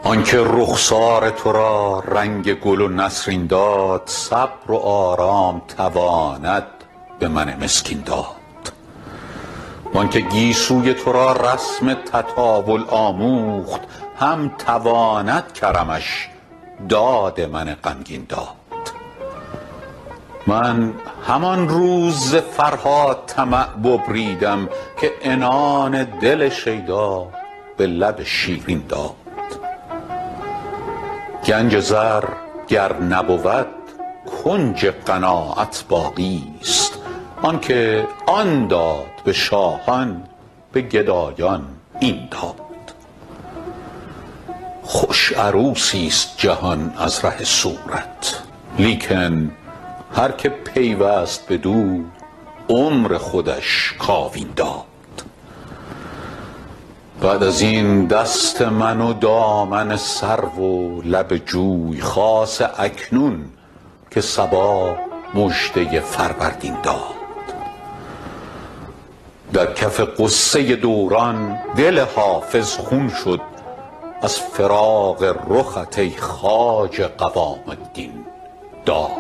آنکه رخسار تو را رنگ گل و نسرین داد، صبر و آرام تواند به من مسکین داد. وآنکه گیسوی تو را رسم تطاول آموخت، هم تواند کرمش داد من غمگین داد. من همان روز ز فرهاد طمع ببریدم، که عنان دل شیدا به لب شیرین داد. گنج زر گر نبود کنج قناعت باقی است، آنکه آن داد به شاهان به گدایان این داد. خوش عروسی است جهان از ره صورت، لیکن هر که پیوست بدو عمر خودش کاوین داد. بعد از این دست من و دامن سرو و لب جوی، خاصه اکنون که صبا مژده فروردین داد. در کف غصه دوران دل حافظ خون شد، از فراق رخت ای خواجه قوام الدین داد.